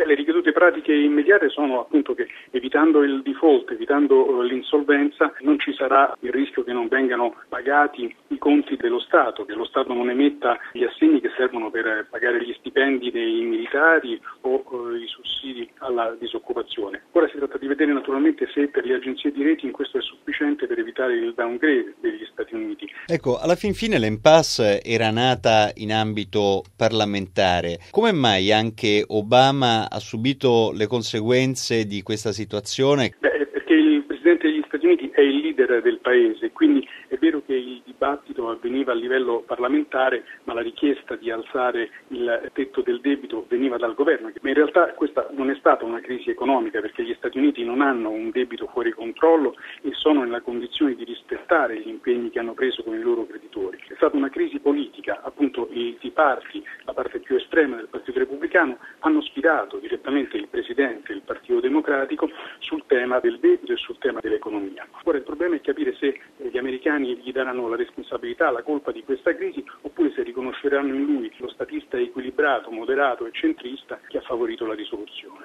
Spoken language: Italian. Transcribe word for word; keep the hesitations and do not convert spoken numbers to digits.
Beh, le ricadute pratiche immediate sono appunto che evitando il default, evitando l'insolvenza, non ci sarà il rischio che non vengano pagati i conti dello Stato, che lo Stato non emetta gli assegni che servono per pagare gli stipendi dei militari o eh, i sussidi alla disoccupazione. Ora si tratta di vedere naturalmente se per le agenzie di rating questo è sufficiente per evitare il downgrade degli Stati Uniti. Ecco, alla fin fine l'impasse era nata in ambito parlamentare. Come mai anche Obama ha subito le conseguenze di questa situazione? Beh, perché il Presidente degli Stati Uniti è il leader del paese, quindi è vero che il dibattito avveniva a livello parlamentare, ma la richiesta di alzare il tetto del debito veniva dal governo. Ma in realtà questa non è stata una crisi economica, perché gli Stati Uniti non hanno un debito fuori controllo e sono nella condizione di rispettare gli impegni che hanno preso con i loro creditori. È stata una crisi politica, appunto i Tea Party, la parte più estrema del Partito Repubblicano, hanno sfidato direttamente il Presidente e il Partito Democratico sul tema del debito e sul tema dell'economia. Ora il problema è capire se gli americani gli daranno la responsabilità, la colpa di questa crisi, oppure se riconosceranno in lui lo statista equilibrato, moderato e centrista che ha favorito la risoluzione.